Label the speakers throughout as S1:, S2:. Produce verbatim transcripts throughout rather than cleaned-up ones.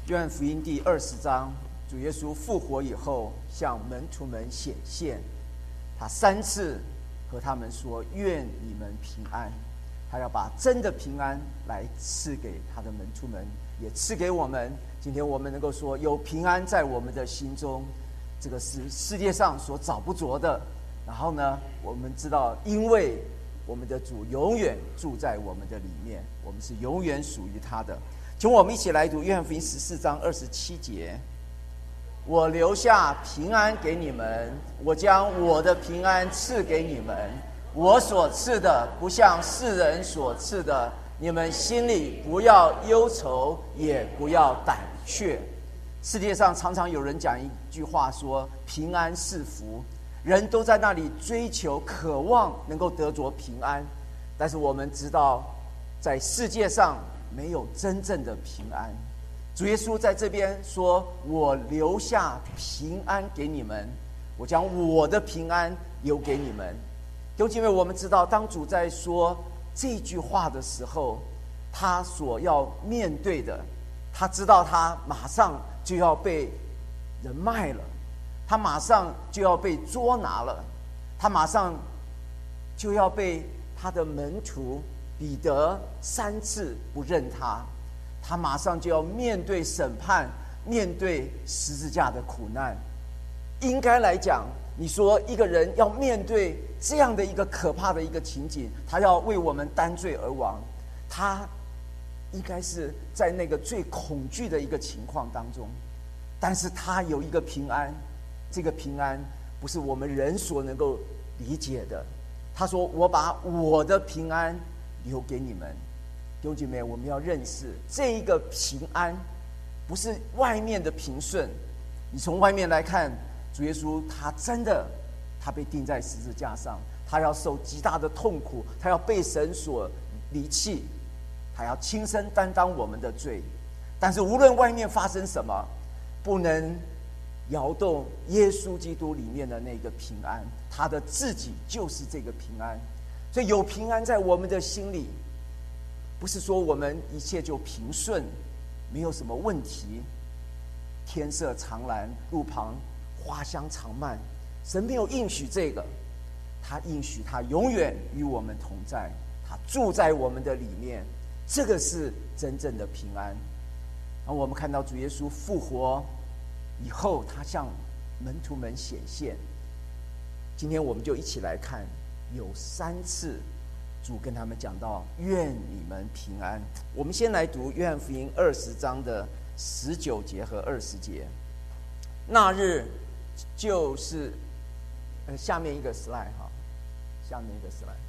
S1: 约翰福音第二十章，主耶稣复活以后向门徒们显现，他三次和他们说愿你们平安，他要把真的平安来赐给他的门徒们，也赐给我们。今天我们能够说有平安在我们的心中，这个是世界上所找不着的。然后呢，我们知道因为我们的主永远住在我们的里面，我们是永远属于他的。请我们一起来读约翰福音十四章二十七节，我留下平安给你们，我将我的平安赐给你们，我所赐的不像世人所赐的，你们心里不要忧愁，也不要胆怯。世界上常常有人讲一句话说平安是福，人都在那里追求渴望能够得着平安，但是我们知道在世界上没有真正的平安。主耶稣在这边说我留下平安给你们，我将我的平安留给你们。弟兄姐妹，我们知道当主在说这句话的时候，他所要面对的，他知道他马上就要被人卖了，他马上就要被捉拿了，他马上就要被他的门徒彼得三次不认他，他马上就要面对审判，面对十字架的苦难。应该来讲，你说一个人要面对这样的一个可怕的一个情景，他要为我们担罪而亡，他应该是在那个最恐惧的一个情况当中。但是他有一个平安，这个平安不是我们人所能够理解的。他说我把我的平安留给你们。弟兄姐妹，我们要认识这一个平安不是外面的平顺。你从外面来看，主耶稣他真的他被钉在十字架上，他要受极大的痛苦，他要被神所离弃，他要亲身担当我们的罪。但是无论外面发生什么，不能摇动耶稣基督里面的那个平安，他的自己就是这个平安。所以有平安在我们的心里，不是说我们一切就平顺，没有什么问题，天色常蓝，路旁花香常漫。神没有应许这个，他应许他永远与我们同在，他住在我们的里面，这个是真正的平安。然后我们看到主耶稣复活以后，他向门徒们显现。今天我们就一起来看，有三次主跟他们讲到愿你们平安。我们先来读约翰福音二十章的十九节和二十节。那日就是呃下面一个 slide 哈，下面一个 slide。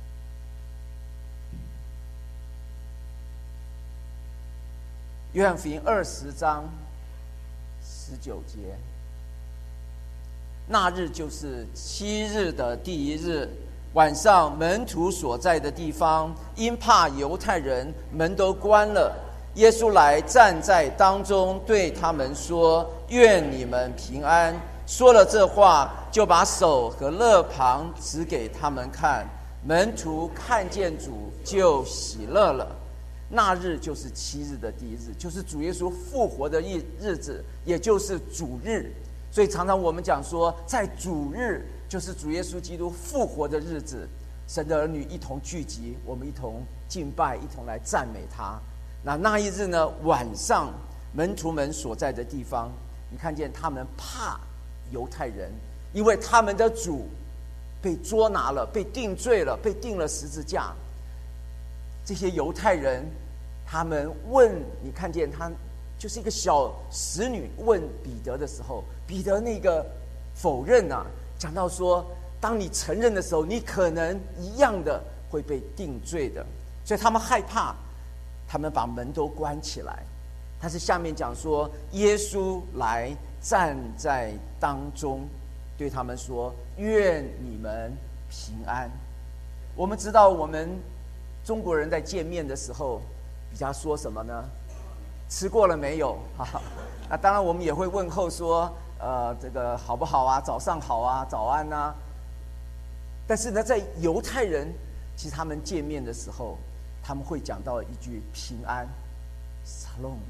S1: 约翰福音二十章十九节，那日就是七日的第一日，晚上门徒所在的地方，因怕犹太人，门都关了。耶稣来站在当中，对他们说：愿你们平安。说了这话，就把手和肋旁指给他们看。门徒看见主，就喜乐了。那日就是七日的第一日，就是主耶稣复活的日子，也就是主日。所以常常我们讲说，在主日就是主耶稣基督复活的日子，神的儿女一同聚集，我们一同敬拜，一同来赞美他。那那一日呢，晚上门徒们所在的地方，你看见他们怕犹太人，因为他们的主被捉拿了，被定罪了，被钉了十字架。这些犹太人他们问，你看见他就是一个小使女问彼得的时候，彼得那个否认啊，讲到说当你承认的时候，你可能一样的会被定罪的。所以他们害怕，他们把门都关起来。但是下面讲说，耶稣来站在当中，对他们说：愿你们平安。我们知道我们中国人在见面的时候比较说什么呢？吃过了没有？那当然我们也会问候说呃，这个好不好啊，早上好啊，早安啊。但是呢，在犹太人其实他们见面的时候，他们会讲到一句平安 Shalom，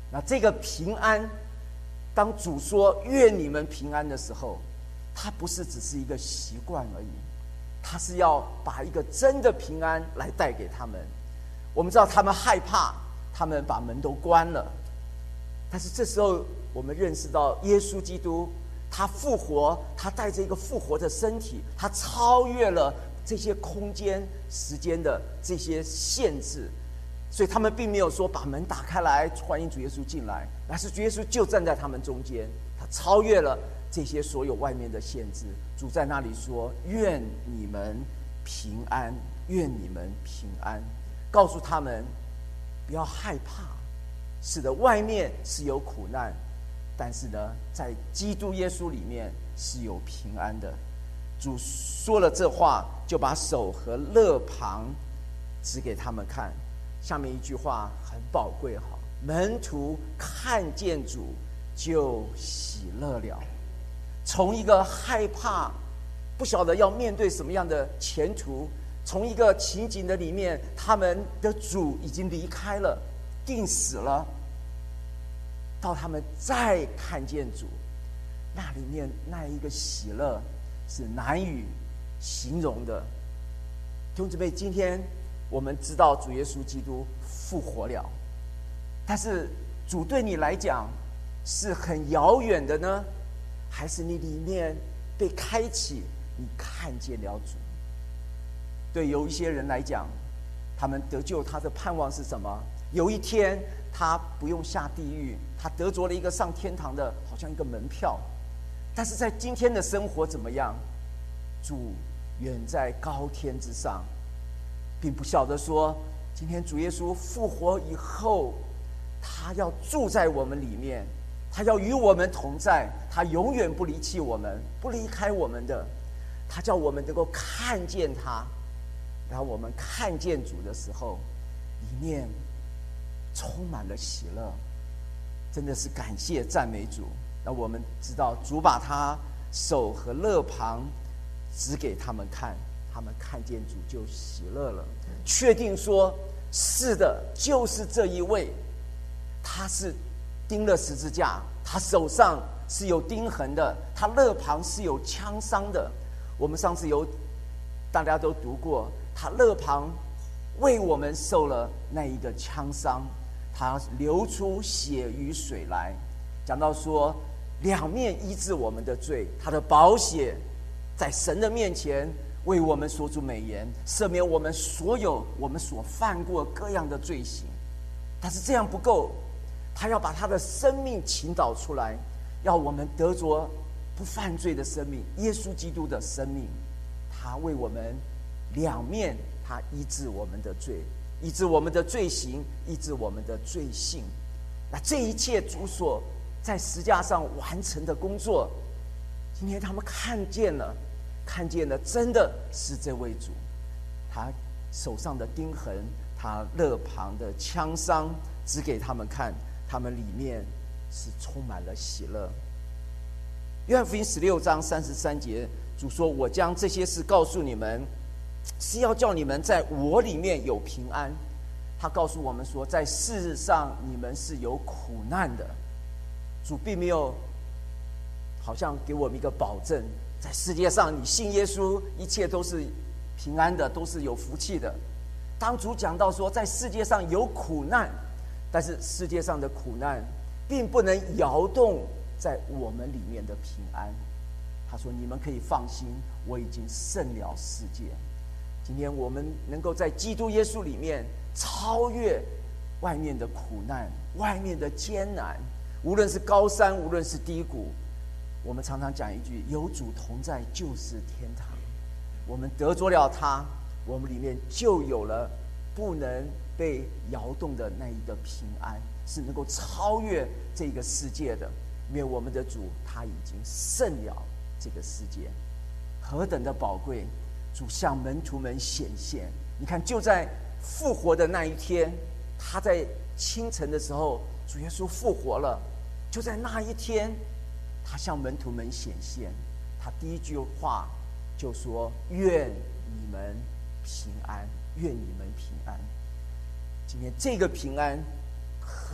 S1: 那这个平安，当主说愿你们平安的时候，它不是只是一个习惯而已，他是要把一个真的平安来带给他们。我们知道他们害怕，他们把门都关了，但是这时候我们认识到耶稣基督他复活，他带着一个复活的身体，他超越了这些空间时间的这些限制，所以他们并没有说把门打开来欢迎主耶稣进来，而是主耶稣就站在他们中间，他超越了这些所有外面的限制。主在那里说愿你们平安，愿你们平安，告诉他们不要害怕。是的，外面是有苦难，但是呢，在基督耶稣里面是有平安的。主说了这话，就把手和肋旁指给他们看。下面一句话很宝贵，好，门徒看见主就喜乐了。从一个害怕，不晓得要面对什么样的前途，从一个情景的里面，他们的主已经离开了，定死了，到他们再看见主，那里面那一个喜乐是难以形容的。弟兄姊妹，今天我们知道主耶稣基督复活了，但是主对你来讲是很遥远的呢，还是你里面被开启，你看见了主？对有一些人来讲，他们得救，他的盼望是什么？有一天他不用下地狱，他得着了一个上天堂的好像一个门票。但是在今天的生活怎么样？主远在高天之上，并不晓得说今天主耶稣复活以后，他要住在我们里面，他要与我们同在，他永远不离弃我们，不离开我们的。他叫我们能够看见他，然后我们看见主的时候，里面充满了喜乐，真的是感谢赞美主。那我们知道主把他手和肋旁指给他们看，他们看见主就喜乐了，确定说是的，就是这一位，他是钉了十字架，他手上是有钉痕的，他肋旁是有枪伤的。我们上次有大家都读过，他肋旁为我们受了那一个枪伤，他流出血与水来，讲到说两面医治我们的罪，他的宝血在神的面前为我们说出美言，赦免我们所有我们所犯过各样的罪行。但是这样不够，他要把他的生命倾倒出来，要我们得着不犯罪的生命，耶稣基督的生命。他为我们两面，他医治我们的罪，医治我们的罪行，医治我们的罪性。那这一切主所在十字架上完成的工作，今天他们看见了，看见了，真的是这位主，他手上的钉痕，他肋旁的枪伤，指给他们看，他们里面是充满了喜乐。约翰福音十六章三十三节，主说：“我将这些事告诉你们，是要叫你们在我里面有平安。”他告诉我们说，在世上你们是有苦难的。主并没有好像给我们一个保证，在世界上你信耶稣，一切都是平安的，都是有福气的。当主讲到说在世界上有苦难，但是世界上的苦难并不能摇动在我们里面的平安。他说你们可以放心，我已经胜了世界。今天我们能够在基督耶稣里面超越外面的苦难，外面的艰难，无论是高山，无论是低谷。我们常常讲一句，有主同在就是天堂。我们得着了他，我们里面就有了不能被摇动的那一个平安，是能够超越这个世界的。因为我们的主他已经胜了这个世界，何等的宝贵！主向门徒们显现，你看就在复活的那一天，他在清晨的时候，主耶稣复活了，就在那一天他向门徒们显现，他第一句话就说：愿你们平安，愿你们平安。今天这个平安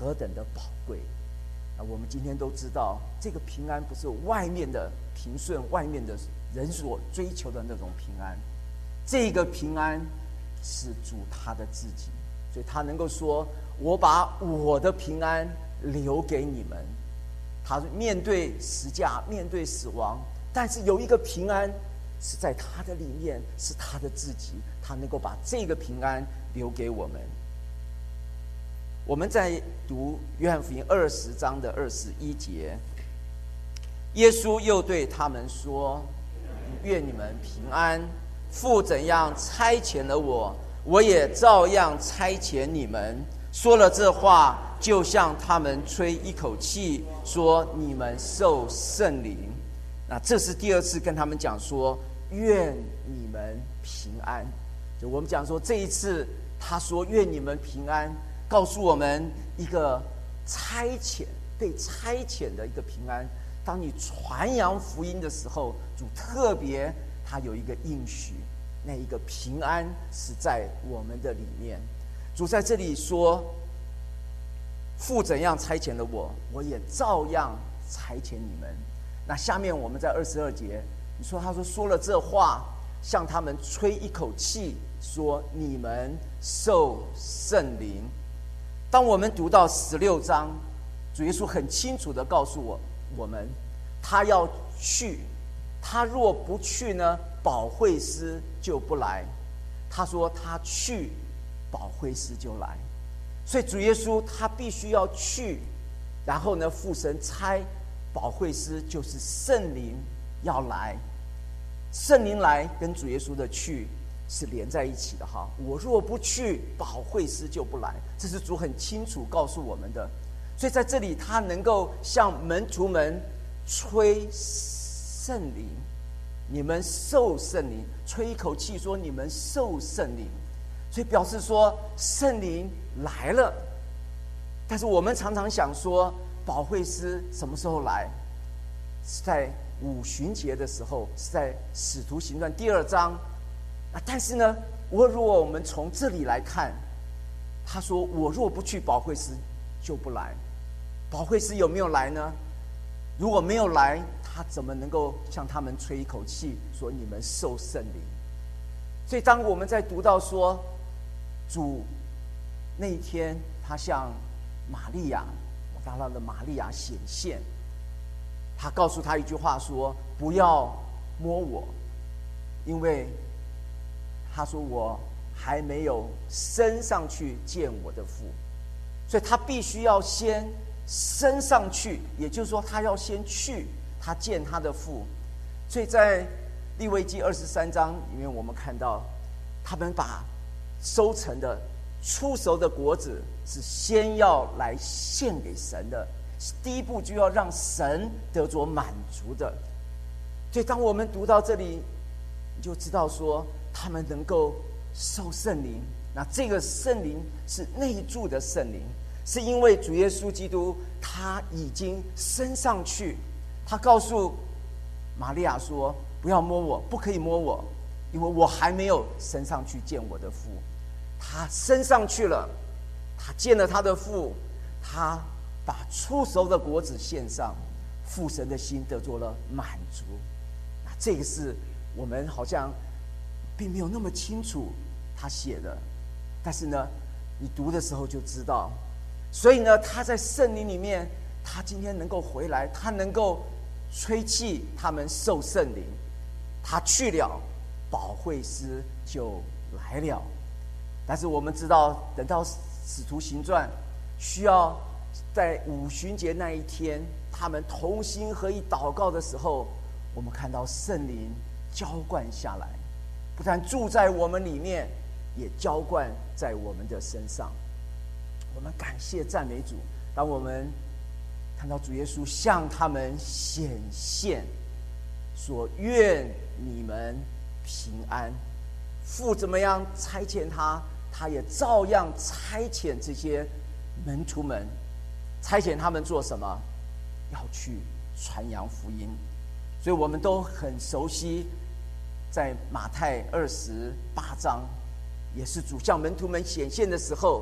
S1: 何等的宝贵。啊，我们今天都知道，这个平安不是外面的平顺，外面的人所追求的那种平安，这个平安是主他的自己，所以他能够说：“我把我的平安留给你们。”他面对十架，面对死亡，但是有一个平安是在他的里面，是他的自己，他能够把这个平安留给我们。我们在读约翰福音二十章的二十一节，耶稣又对他们说：“愿你们平安！父怎样差遣了我，我也照样差遣你们。”说了这话，就向他们吹一口气，说：“你们受圣灵。”那这是第二次跟他们讲说：“愿你们平安。”就我们讲说，这一次他说：“愿你们平安。”告诉我们一个差遣，被差遣的一个平安。当你传扬福音的时候，主特别他有一个应许，那一个平安是在我们的里面。主在这里说：“父怎样差遣了我，我也照样差遣你们。”那下面我们在二十二节，你说他说说了这话，向他们吹一口气，说：“你们受圣灵。”当我们读到十六章，主耶稣很清楚地告诉我我们，他要去，他若不去呢，保惠师就不来。他说他去，保惠师就来。所以主耶稣他必须要去，然后呢，父神差保惠师，就是圣灵要来。圣灵来跟主耶稣的去是连在一起的哈。我若不去，保惠师就不来，这是主很清楚告诉我们的。所以在这里，他能够向门徒们吹圣灵，你们受圣灵，吹一口气说：“你们受圣灵。”所以表示说圣灵来了。但是我们常常想说，保惠师什么时候来？是在五旬节的时候，是在使徒行传第二章。啊，但是呢，我如果我们从这里来看，他说：“我若不去，保惠师就不来。”保惠师有没有来呢？如果没有来，他怎么能够向他们吹一口气，说：“你们受圣灵？”所以，当我们在读到说主那一天，他向玛利亚，大拉的玛利亚显现，他告诉他一句话说：“不要摸我，因为他说我还没有升上去见我的父。”所以他必须要先升上去，也就是说他要先去他见他的父。所以在利未记二十三章里面，我们看到他们把收成的出熟的果子是先要来献给神的，第一步就要让神得着满足的。所以当我们读到这里，你就知道说他们能够受圣灵。那这个圣灵是内住的圣灵，是因为主耶稣基督他已经升上去。他告诉玛利亚说：“不要摸我，不可以摸我，因为我还没有升上去见我的父。”他升上去了，他见了他的父，他把出熟的果子献上，父神的心得着了满足。那这个是我们好像并没有那么清楚他写的，但是呢，你读的时候就知道。所以呢，他在圣灵里面，他今天能够回来，他能够吹气他们受圣灵，他去了，保惠师就来了。但是我们知道，等到使徒行传需要在五旬节那一天，他们同心合意祷告的时候，我们看到圣灵浇灌下来，不但住在我们里面，也浇灌在我们的身上。我们感谢赞美主。当我们看到主耶稣向他们显现，说：“愿你们平安。”父怎么样差遣他，他也照样差遣这些门徒们。差遣他们做什么？要去传扬福音。所以我们都很熟悉，在马太二十八章，也是主向门徒们显现的时候，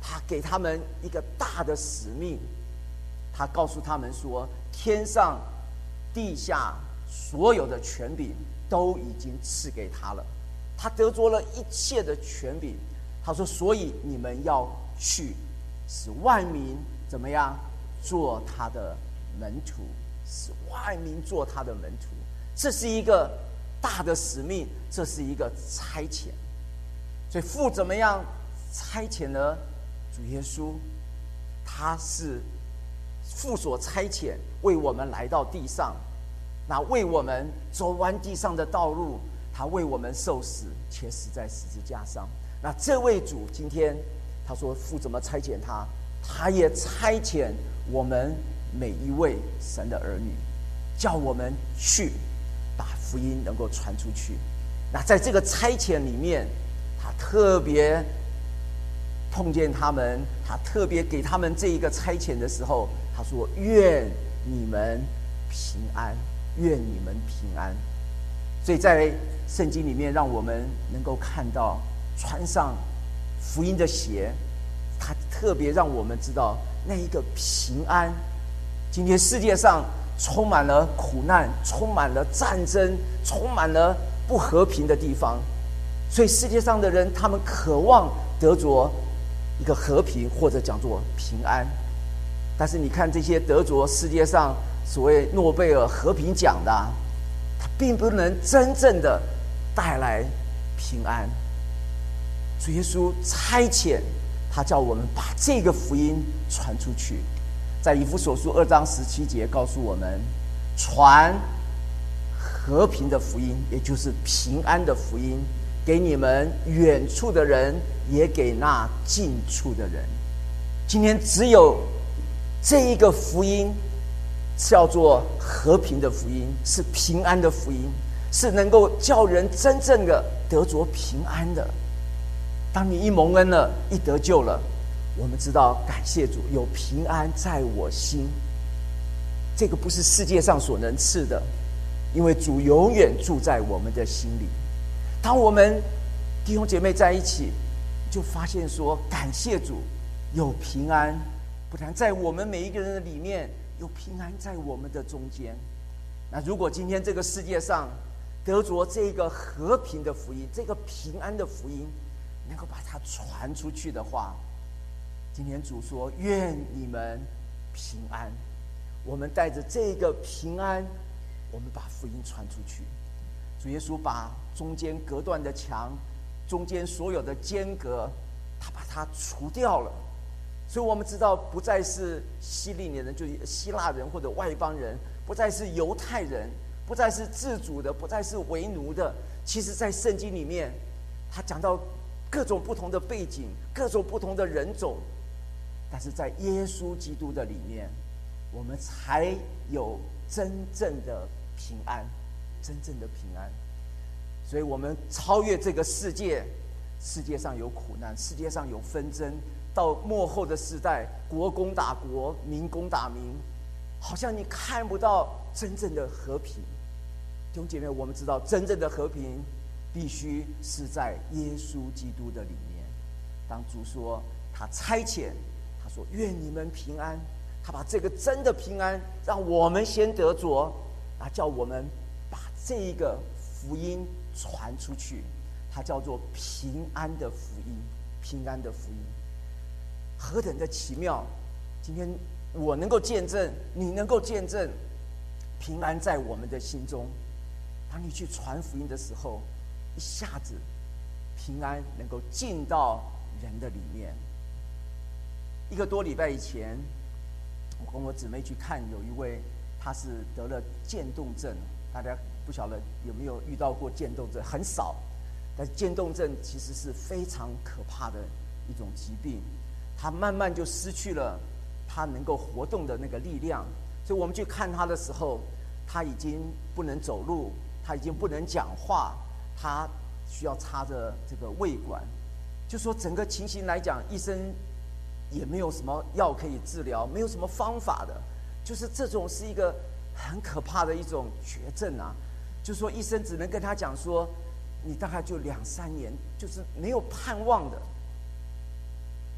S1: 他给他们一个大的使命，他告诉他们说，天上地下所有的权柄都已经赐给他了，他得着了一切的权柄。他说，所以你们要去，使万民怎么样做他的门徒，使万民做他的门徒。这是一个大的使命，这是一个差遣。所以父怎么样差遣呢？主耶稣，他是父所差遣，为我们来到地上，那为我们走完地上的道路，他为我们受死，且死在十字架上。那这位主今天他说，父怎么差遣他？他也差遣我们每一位神的儿女，叫我们去把福音能够传出去。那在这个差遣里面，他特别碰见他们，他特别给他们这一个差遣的时候，他说，愿你们平安，愿你们平安。所以在圣经里面，让我们能够看到穿上福音的鞋，他特别让我们知道那一个平安。今天世界上充满了苦难，充满了战争，充满了不和平的地方，所以世界上的人他们渴望得着一个和平，或者讲作平安。但是你看这些得着世界上所谓诺贝尔和平奖的，他并不能真正的带来平安。主耶稣差遣他叫我们把这个福音传出去。在以弗所书二章十七节告诉我们，传和平的福音，也就是平安的福音，给你们远处的人，也给那近处的人。今天只有这一个福音叫做和平的福音，是平安的福音，是能够叫人真正的得着平安的。当你一蒙恩了，一得救了，我们知道感谢主，有平安在我心。这个不是世界上所能赐的，因为主永远住在我们的心里。当我们弟兄姐妹在一起，就发现说，感谢主有平安，不但在我们每一个人的里面，有平安在我们的中间。那如果今天这个世界上得着这个和平的福音，这个平安的福音，能够把它传出去的话，今天主说，愿你们平安。我们带着这个平安，我们把福音传出去。主耶稣把中间隔断的墙，中间所有的间隔，他把它除掉了。所以我们知道，不再是希利尼人，就是希腊人或者外邦人，不再是犹太人，不再是自主的，不再是为奴的。其实在圣经里面，他讲到各种不同的背景，各种不同的人种，但是在耶稣基督的里面，我们才有真正的平安，真正的平安。所以我们超越这个世界，世界上有苦难，世界上有纷争，到末后的时代，国攻打国，民攻打民，好像你看不到真正的和平。弟兄姐妹，我们知道真正的和平必须是在耶稣基督的里面。当主说他差遣，他说愿你们平安，他把这个真的平安让我们先得着，那叫我们把这一个福音传出去，它叫做平安的福音，平安的福音。何等的奇妙！今天我能够见证，你能够见证，平安在我们的心中。当你去传福音的时候，一下子平安能够进到人的里面。一个多礼拜以前，我跟我姊妹去看，有一位他是得了渐冻症，大家不晓得有没有遇到过渐冻症，很少，但渐冻症其实是非常可怕的一种疾病，他慢慢就失去了他能够活动的那个力量。所以我们去看他的时候，他已经不能走路，他已经不能讲话，他需要插着这个胃管。就说整个情形来讲，医生也没有什么药可以治疗，没有什么方法的，就是这种是一个很可怕的一种绝症啊。就说医生只能跟他讲说，你大概就两三年，就是没有盼望的。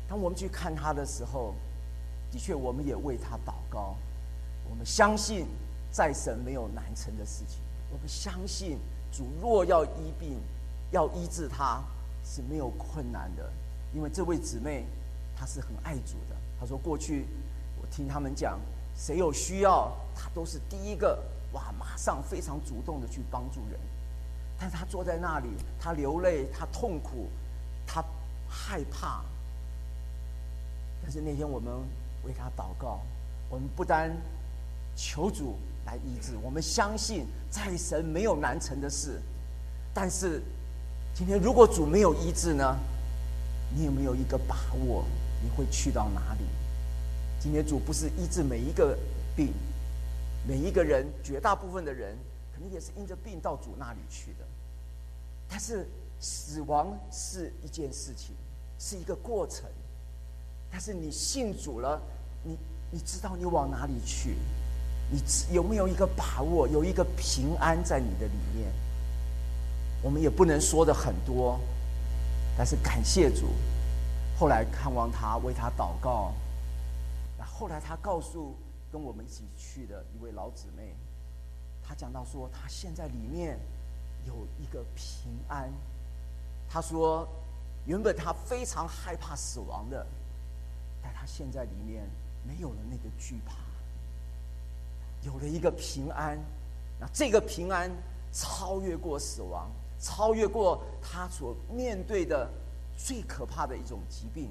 S1: 当我们去看他的时候，的确我们也为他祷告。我们相信在神没有难成的事情，我们相信主若要医病要医治他是没有困难的。因为这位姊妹她是很爱主的，她说过去我听他们讲，谁有需要她都是第一个，哇，马上非常主动的去帮助人。但是她坐在那里，她流泪，她痛苦，她害怕。但是那天我们为她祷告，我们不单求主来医治，我们相信在神没有难成的事。但是今天如果主没有医治呢，你有没有一个把握你会去到哪里？今天主不是医治每一个病，每一个人，绝大部分的人可能也是因着病到主那里去的。但是死亡是一件事情，是一个过程。但是你信主了，你你知道你往哪里去？你有没有一个把握，有一个平安在你的里面？我们也不能说的很多，但是感谢主，后来看望他，为他祷告。后来他告诉跟我们一起去的一位老姊妹，他讲到说，他现在里面有一个平安。他说，原本他非常害怕死亡的，但他现在里面没有了那个惧怕，有了一个平安。那这个平安超越过死亡，超越过他所面对的最可怕的一种疾病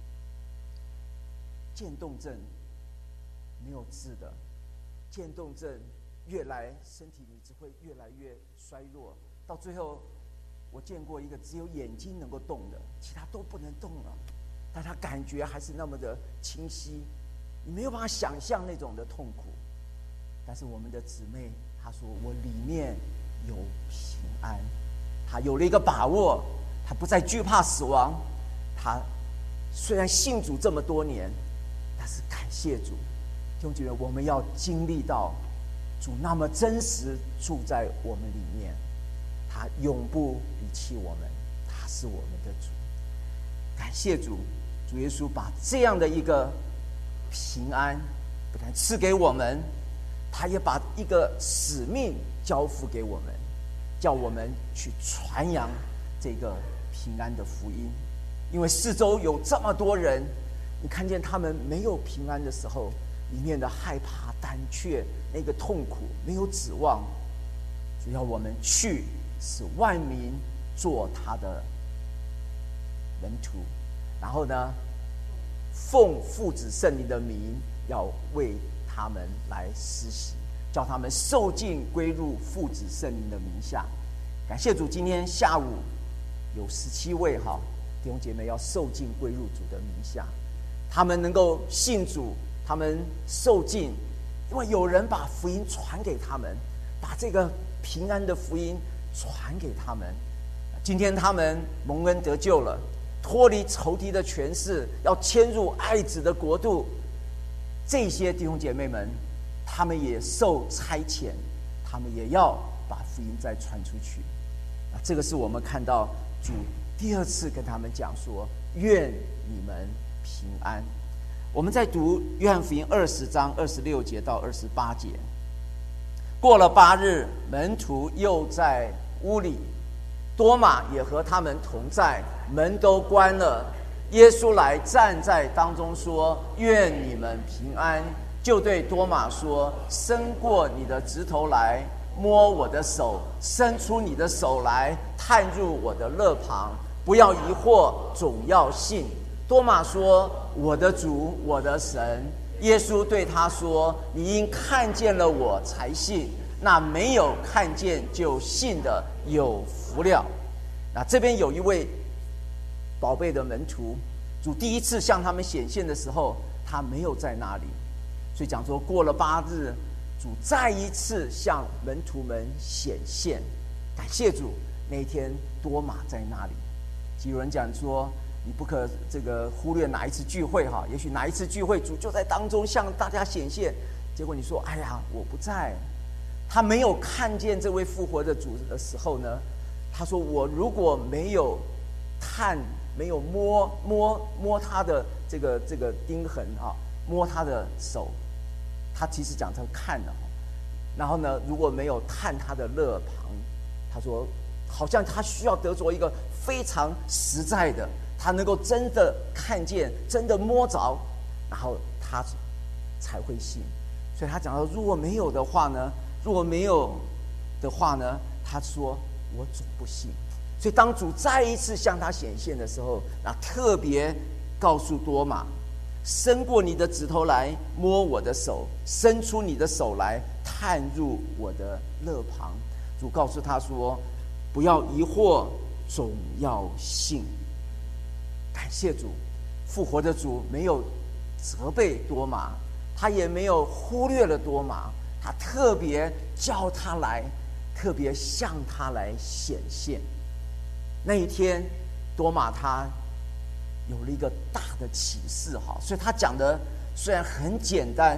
S1: ——渐冻症。没有治的渐冻症，越来身体你只会越来越衰弱，到最后我见过一个只有眼睛能够动的，其他都不能动了，但他感觉还是那么的清晰，你没有办法想象那种的痛苦。但是我们的姊妹她说，我里面有平安，她有了一个把握，她不再惧怕死亡。她虽然信主这么多年，但是感谢主。弟兄姐妹，我们要经历到主那么真实住在我们里面，他永不离弃我们，他是我们的主。感谢主，主耶稣把这样的一个平安不但赐给我们，他也把一个使命交付给我们，叫我们去传扬这个平安的福音。因为四周有这么多人，你看见他们没有平安的时候，里面的害怕、胆怯，那个痛苦，没有指望。主要我们去，使万民做他的门徒，然后呢，奉父子圣灵的名，要为他们来施洗，叫他们受尽归入父子圣灵的名下。感谢主，今天下午有十七位哈弟兄姐妹要受尽归入主的名下，他们能够信主。他们受尽，因为有人把福音传给他们，把这个平安的福音传给他们。今天他们蒙恩得救了，脱离仇敌的权势，要迁入爱子的国度。这些弟兄姐妹们，他们也受差遣，他们也要把福音再传出去。这个是我们看到主第二次跟他们讲说，愿你们平安。我们在读约翰福音二十章二十六节到二十八节。过了八日，门徒又在屋里，多马也和他们同在，门都关了。耶稣来站在当中说，愿你们平安。就对多马说，伸过你的指头来，摸我的手，伸出你的手来，探入我的肋旁，不要疑惑，总要信。多马说，我的主，我的神。耶稣对他说，你因看见了我才信，那没有看见就信的有福了。那这边有一位宝贝的门徒，主第一次向他们显现的时候，他没有在那里，所以讲说过了八日，主再一次向门徒们显现。感谢主，那一天多马在那里。有人讲说，你不可这个忽略哪一次聚会哈，也许哪一次聚会主就在当中向大家显现，结果你说哎呀我不在，他没有看见这位复活的主的时候呢，他说我如果没有探没有摸摸摸他的这个这个钉痕啊，摸他的手，他其实讲成看的。然后呢，如果没有探他的肋旁，他说好像他需要得着一个非常实在的，他能够真的看见，真的摸着，然后他才会信。所以他讲到，如果没有的话呢，如果没有的话呢，他说我总不信。所以当主再一次向他显现的时候，那特别告诉多马，伸过你的指头来摸我的手，伸出你的手来探入我的肋旁。主告诉他说，不要疑惑，总要信。感谢主，复活的主没有责备多马，他也没有忽略了多马，他特别叫他来，特别向他来显现。那一天多马他有了一个大的启示，所以他讲的虽然很简单，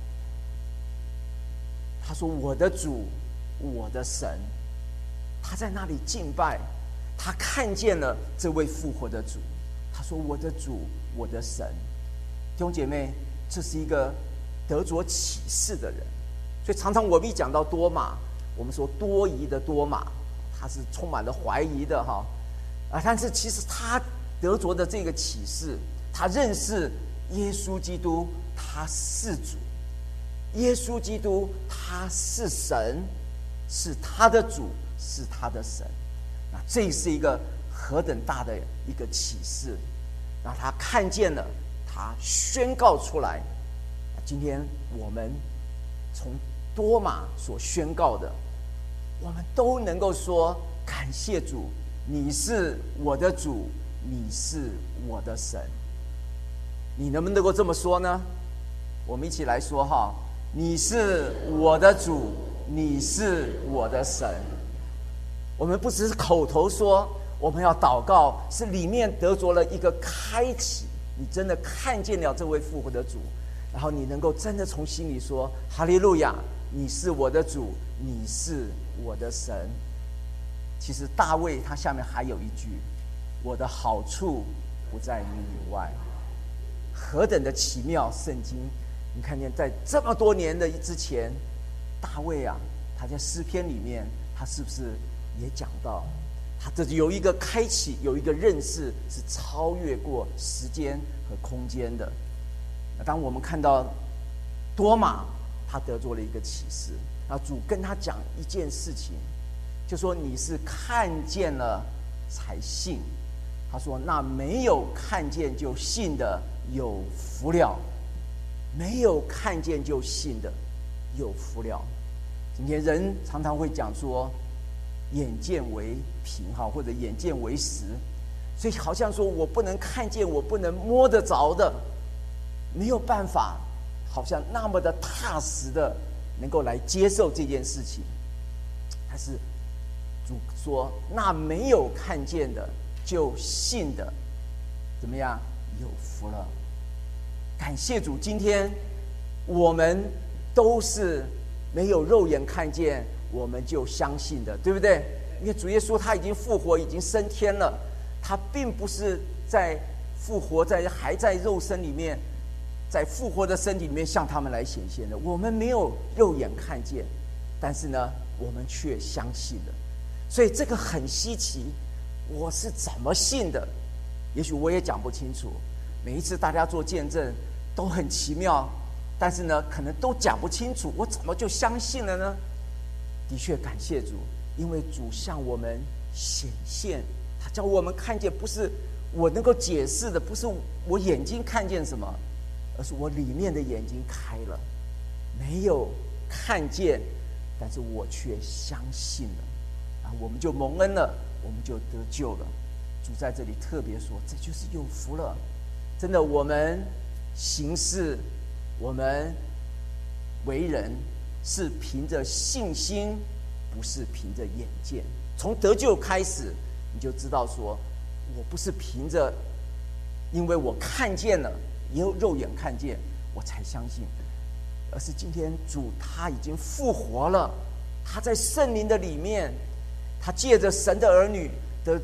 S1: 他说我的主，我的神，他在那里敬拜，他看见了这位复活的主，他说我的主，我的神。弟兄姐妹，这是一个得着启示的人。所以常常我们一讲到多马，我们说多疑的多马，他是充满了怀疑的哈啊，但是其实他得着的这个启示，他认识耶稣基督，他是主，耶稣基督他是神，是他的主，是他的神。那这是一个何等大的一个启示，让他看见了，他宣告出来。今天我们从多马所宣告的，我们都能够说感谢主，你是我的主，你是我的神。你能不能够这么说呢？我们一起来说哈，你是我的主，你是我的神。我们不只是口头说，我们要祷告，是里面得着了一个开启，你真的看见了这位复活的主，然后你能够真的从心里说哈利路亚，你是我的主，你是我的神。其实大卫他下面还有一句，我的好处不在你以外。何等的奇妙圣经，你看见在这么多年的之前，大卫啊，他在诗篇里面，他是不是也讲到，他这有一个开启，有一个认识是超越过时间和空间的。当我们看到多马，他得着了一个启示，那主跟他讲一件事情，就说你是看见了才信。他说那没有看见就信的有福了，没有看见就信的有福了。今天人常常会讲说眼见为凭或者眼见为实，所以好像说我不能看见，我不能摸得着的，没有办法好像那么的踏实的能够来接受这件事情。但是主说那没有看见的就信的怎么样，有福了。感谢主，今天我们都是没有肉眼看见我们就相信的，对不对？因为主耶稣他已经复活，已经升天了，他并不是在复活在还在肉身里面，在复活的身体里面向他们来显现的。我们没有肉眼看见，但是呢我们却相信了。所以这个很稀奇，我是怎么信的，也许我也讲不清楚。每一次大家做见证都很奇妙，但是呢可能都讲不清楚，我怎么就相信了呢？的确感谢主，因为主向我们显现，他叫我们看见，不是我能够解释的，不是我眼睛看见什么，而是我里面的眼睛开了，没有看见，但是我却相信了，然后我们就蒙恩了，我们就得救了。主在这里特别说，这就是有福了。真的，我们行事，我们为人，是凭着信心，不是凭着眼见。从得救开始，你就知道说，我不是凭着因为我看见了，也有肉眼看见我才相信，而是今天主他已经复活了，他在圣灵的里面，他借着神的儿女的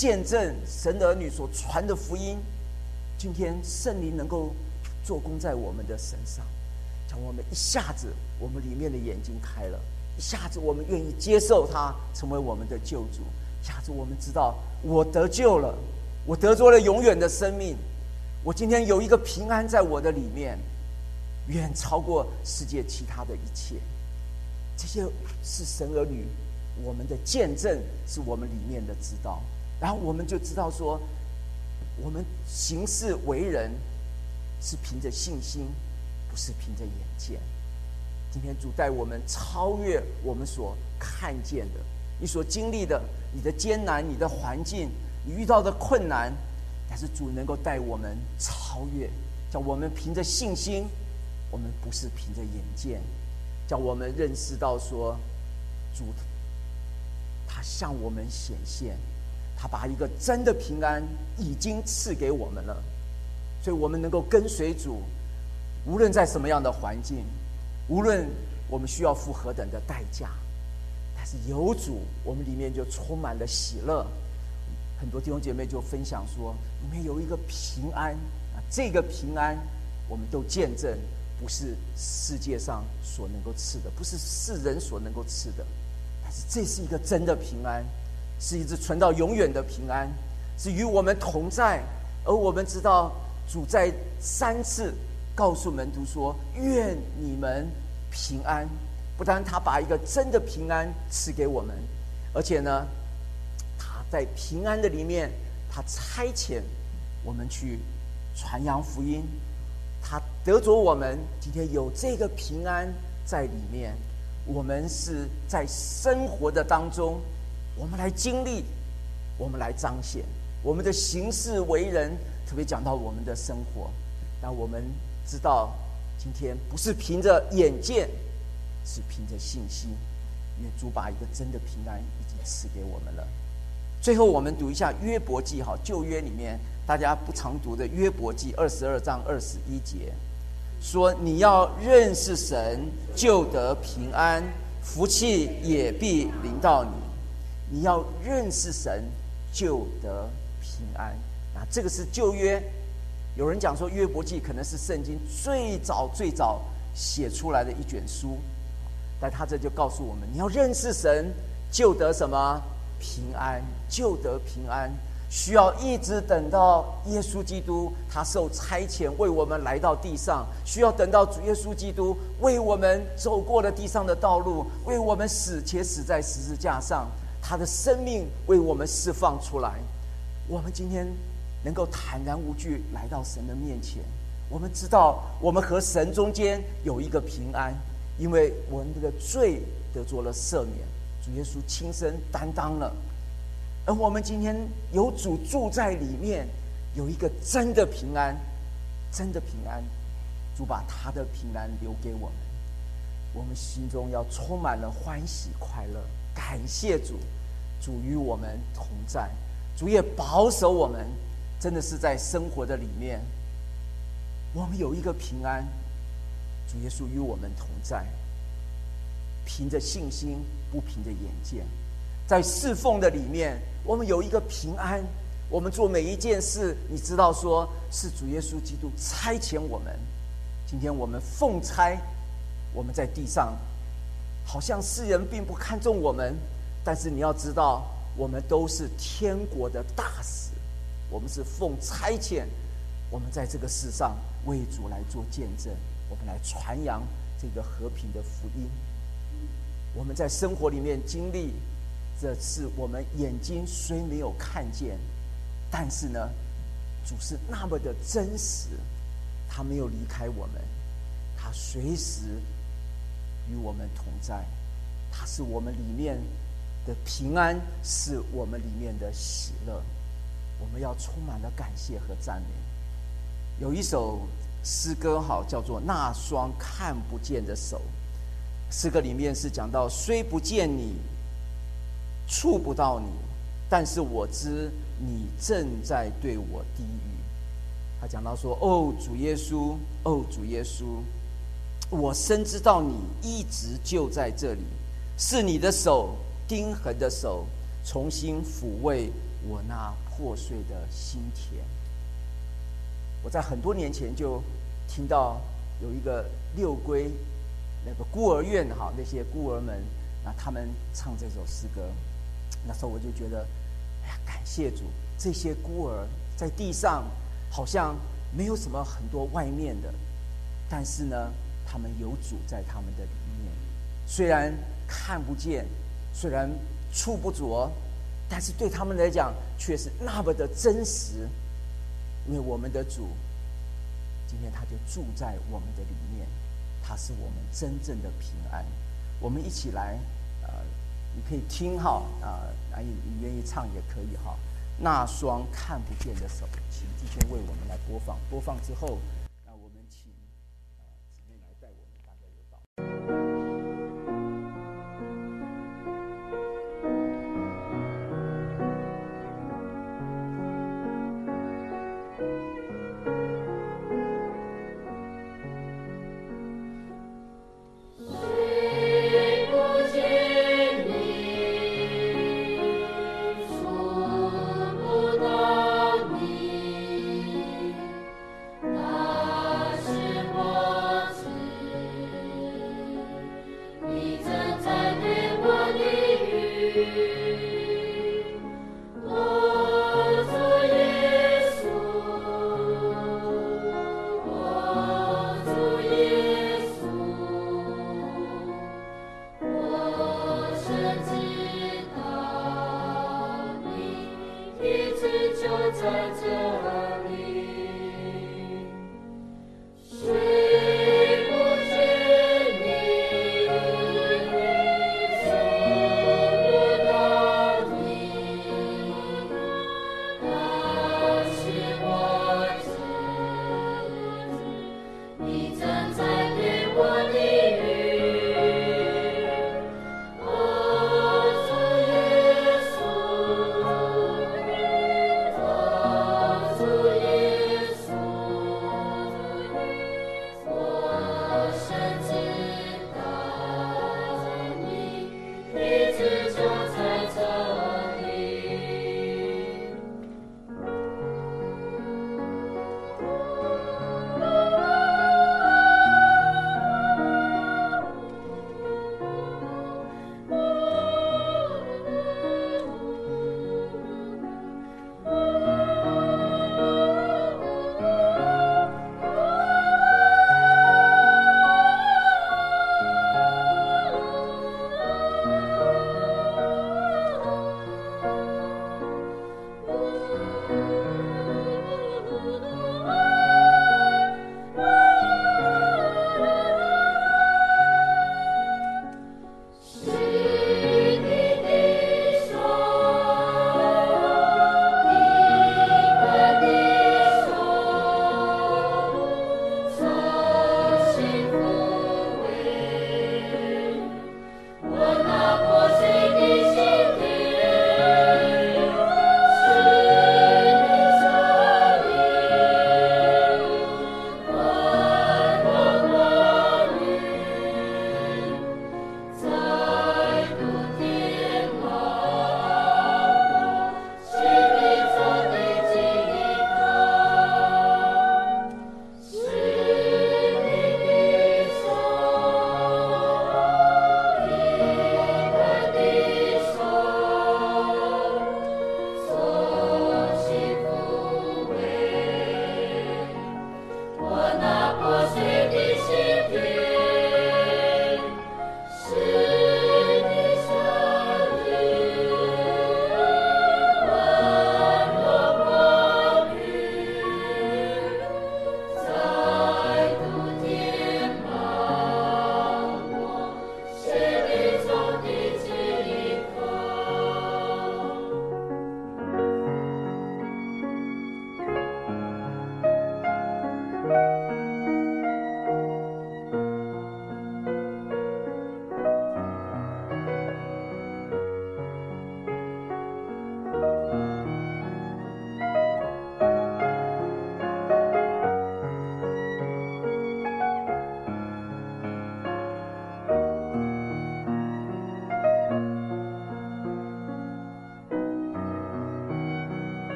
S1: 见证神的儿女所传的福音，今天圣灵能够做工在我们的身上，将我们一下子我们里面的眼睛开了，一下子我们愿意接受他成为我们的救主，一下子我们知道我得救了，我得着了永远的生命，我今天有一个平安在我的里面，远超过世界其他的一切。这些是神儿女我们的见证，是我们里面的知道，然后我们就知道说，我们行事为人是凭着信心，不是凭着眼见。今天主带我们超越我们所看见的，你所经历的，你的艰难，你的环境，你遇到的困难，但是主能够带我们超越，叫我们凭着信心，我们不是凭着眼见，叫我们认识到说，主他向我们显现，他把一个真的平安已经赐给我们了，所以我们能够跟随主，无论在什么样的环境，无论我们需要付何等的代价，但是有主，我们里面就充满了喜乐。很多弟兄姐妹就分享说，里面有一个平安啊，这个平安我们都见证，不是世界上所能够赐的，不是世人所能够赐的，但是这是一个真的平安，是一直存到永远的平安，是与我们同在。而我们知道主在三次告诉门徒说，愿你们平安。不但他把一个真的平安赐给我们，而且呢，他在平安的里面，他差遣我们去传扬福音，他得着我们今天有这个平安在里面，我们是在生活的当中，我们来经历，我们来彰显我们的行事为人，特别讲到我们的生活，让我们知道今天不是凭着眼见，是凭着信心，因为主把一个真的平安已经赐给我们了。最后我们读一下约伯记，好，旧约里面大家不常读的约伯记二十二章二十一节，说你要认识神，就得平安，福气也必临到你。你要认识神，就得平安。那这个是旧约，有人讲说约伯记可能是圣经最早最早写出来的一卷书，但他这就告诉我们，你要认识神，就得什么平安，就得平安。需要一直等到耶稣基督他受差遣为我们来到地上，需要等到主耶稣基督为我们走过了地上的道路，为我们死且死在十字架上，他的生命为我们释放出来，我们今天能够坦然无惧来到神的面前。我们知道我们和神中间有一个平安，因为我们的罪得着了赦免，主耶稣亲身担当了，而我们今天有主住在里面，有一个真的平安，真的平安，主把他的平安留给我们，我们心中要充满了欢喜快乐，感谢主，主与我们同在，主也保守我们，真的是在生活的里面，我们有一个平安，主耶稣与我们同在，凭着信心，不凭着眼见，在侍奉的里面，我们有一个平安，我们做每一件事，你知道说是主耶稣基督差遣我们。今天我们奉差，我们在地上好像世人并不看重我们，但是你要知道，我们都是天国的大使，我们是奉差遣，我们在这个世上为主来做见证，我们来传扬这个和平的福音。我们在生活里面经历，这是我们眼睛虽没有看见，但是呢，主是那么的真实，他没有离开我们，他随时与我们同在，他是我们里面的平安，是我们里面的喜乐，我们要充满了感谢和赞美。有一首诗歌好，叫做那双看不见的手，诗歌里面是讲到，虽不见你，触不到你，但是我知你正在对我低语。他讲到说，哦主耶稣，哦主耶稣，我深知道你一直就在这里，是你的手，钉痕的手，重新抚慰我那破碎的心田。我在很多年前就听到有一个六龟那个孤儿院哈，那些孤儿们，那他们唱这首诗歌，那时候我就觉得，哎呀，感谢主，这些孤儿在地上好像没有什么很多外面的，但是呢，他们有主在他们的里面，虽然看不见，虽然触不着，但是对他们来讲却是那么的真实。因为我们的主今天他就住在我们的里面，他是我们真正的平安。我们一起来，呃，你可以听哈，啊、呃，你你愿意唱也可以哈。那双看不见的手，请弟兄为我们来播放。播放之后，那我们请呃姊妹来带我们大家有祷。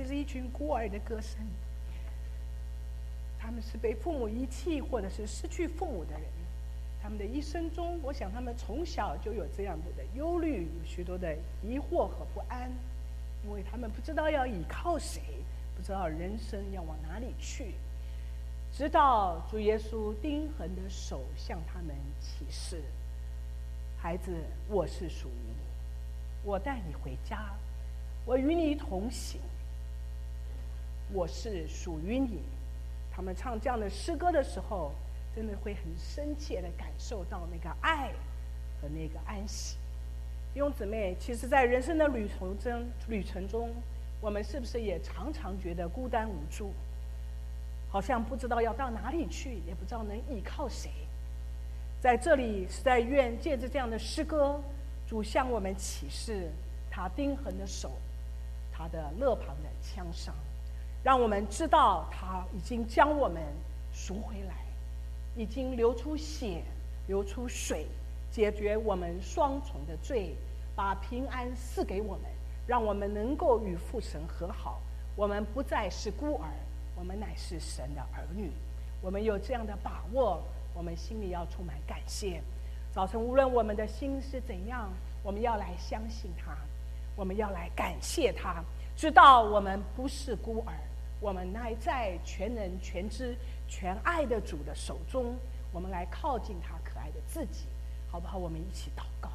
S2: 这是一群孤儿的歌声。他们是被父母遗弃或者是失去父母的人，他们的一生中，我想他们从小就有这样的忧虑，有许多的疑惑和不安，因为他们不知道要依靠谁，不知道人生要往哪里去。直到主耶稣钉痕的手向他们启示：孩子，我是属于你，我带你回家，我与你同行，我是属于你。他们唱这样的诗歌的时候，真的会很深切地感受到那个爱和那个安息。弟兄姊妹，其实在人生的旅途中旅程中，我们是不是也常常觉得孤单无助，好像不知道要到哪里去，也不知道能依靠谁？在这里是在愿借着这样的诗歌，主向我们启示他钉痕的手，他的肋旁的枪伤，让我们知道他已经将我们赎回来，已经流出血，流出水，解决我们双重的罪，把平安赐给我们，让我们能够与父神和好。我们不再是孤儿，我们乃是神的儿女。我们有这样的把握，我们心里要充满感谢。早晨无论我们的心是怎样，我们要来相信他，我们要来感谢他，知道我们不是孤儿，我们乃在全能全知全爱的主的手中。我们来靠近他可爱的自己，好不好？我们一起祷告。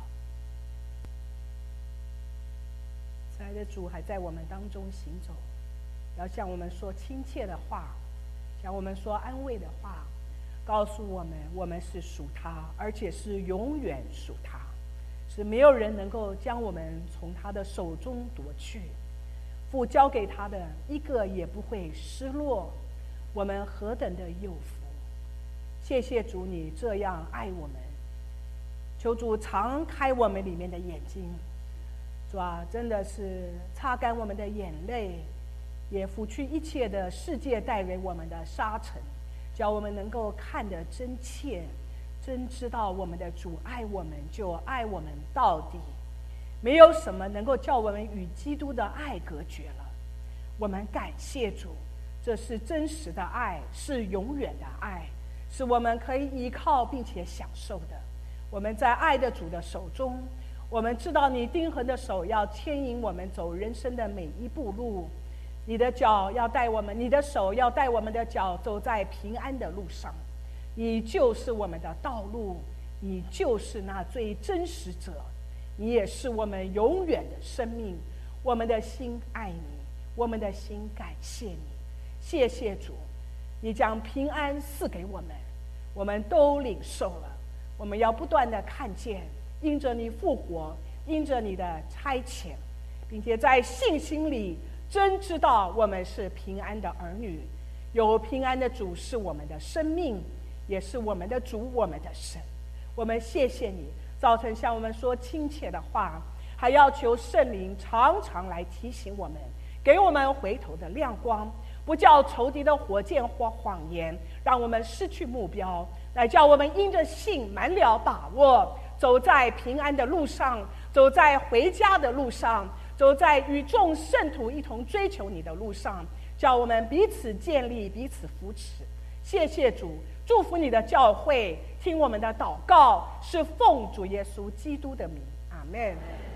S2: 慈爱的主还在我们当中行走，要向我们说亲切的话，向我们说安慰的话，告诉我们我们是属他，而且是永远属他，是没有人能够将我们从他的手中夺去。父交给他的一个也不会失落，我们何等的有福！谢谢主，你这样爱我们，求主常开我们里面的眼睛，主啊，真的是擦干我们的眼泪，也拂去一切的世界带给我们的沙尘，叫我们能够看得真切，真知道我们的主爱我们就爱我们到底，没有什么能够叫我们与基督的爱隔绝了。我们感谢主，这是真实的爱，是永远的爱，是我们可以依靠并且享受的。我们在爱的主的手中，我们知道你钉痕的手要牵引我们走人生的每一步路，你的脚要带我们，你的手要带我们的脚走在平安的路上。你就是我们的道路，你就是那最真实者，你也是我们永远的生命。我们的心爱你，我们的心感谢你。谢谢主，你将平安赐给我们，我们都领受了。我们要不断的看见，因着你复活，因着你的差遣，并且在信心里真知道我们是平安的儿女。有平安的主是我们的生命，也是我们的主，我们的神。我们谢谢你早晨向我们说亲切的话，还要求圣灵常常来提醒我们，给我们回头的亮光，不叫仇敌的火箭或谎言让我们失去目标，来叫我们因着信满了把握，走在平安的路上，走在回家的路上，走在与众圣徒一同追求你的路上，叫我们彼此建立，彼此扶持。谢谢主，祝福你的教会，听我们的祷告，是奉主耶稣基督的名，阿们。